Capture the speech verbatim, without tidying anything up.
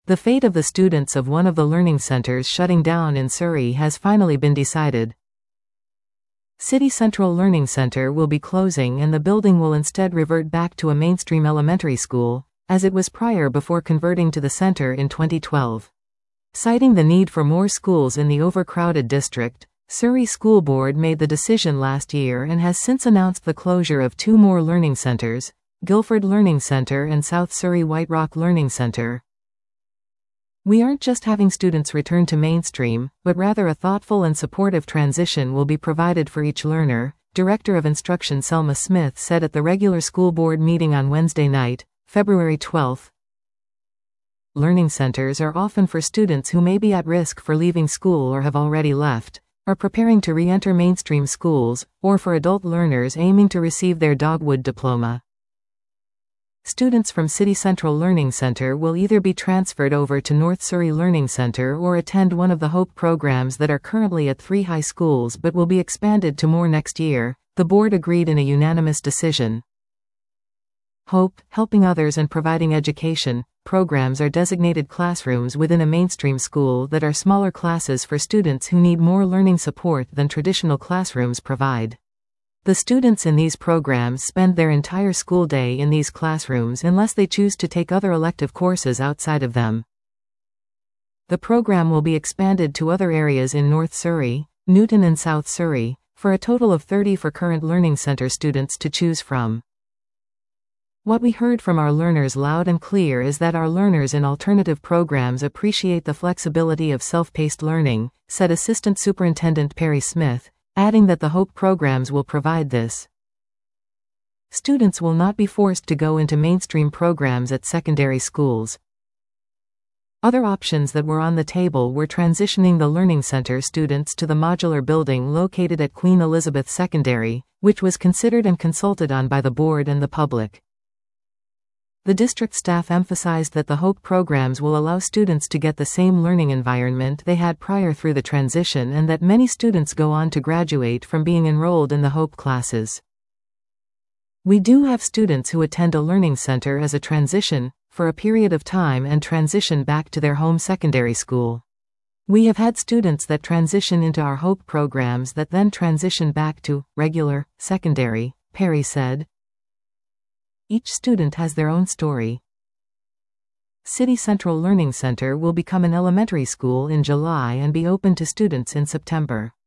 The fate of the students of one of the learning centers shutting down in Surrey has finally been decided. City Central Learning Center will be closing and the building will instead revert back to a mainstream elementary school, as it was prior before converting to the center in twenty twelve. Citing the need for more schools in the overcrowded district, Surrey School Board made the decision last year and has since announced the closure of two more learning centers, Guildford Learning Center and South Surrey White Rock Learning Center. We aren't just having students return to mainstream, but rather a thoughtful and supportive transition will be provided for each learner, Director of Instruction Selma Smith said at the regular school board meeting on Wednesday night, February twelfth. Learning centers are often for students who may be at risk for leaving school or have already left, are preparing to re-enter mainstream schools, or for adult learners aiming to receive their Dogwood diploma. Students from City Central Learning Center will either be transferred over to North Surrey Learning Center or attend one of the HOPE programs that are currently at three high schools but will be expanded to more next year, the board agreed in a unanimous decision. HOPE, Helping Others and Providing Education, programs are designated classrooms within a mainstream school that are smaller classes for students who need more learning support than traditional classrooms provide. The students in these programs spend their entire school day in these classrooms unless they choose to take other elective courses outside of them. The program will be expanded to other areas in North Surrey, Newton and South Surrey, for a total of thirty for current Learning Center students to choose from. What we heard from our learners loud and clear is that our learners in alternative programs appreciate the flexibility of self-paced learning, said Assistant Superintendent Perry Smith, adding that the HOPE programs will provide this. Students will not be forced to go into mainstream programs at secondary schools. Other options that were on the table were transitioning the Learning Center students to the modular building located at Queen Elizabeth Secondary, which was considered and consulted on by the board and the public. The district staff emphasized that the HOPE programs will allow students to get the same learning environment they had prior through the transition and that many students go on to graduate from being enrolled in the HOPE classes. We do have students who attend a learning center as a transition, for a period of time and transition back to their home secondary school. We have had students that transition into our HOPE programs that then transition back to regular secondary, Perry said. Each student has their own story. City Central Learning Center will become an elementary school in July and be open to students in September.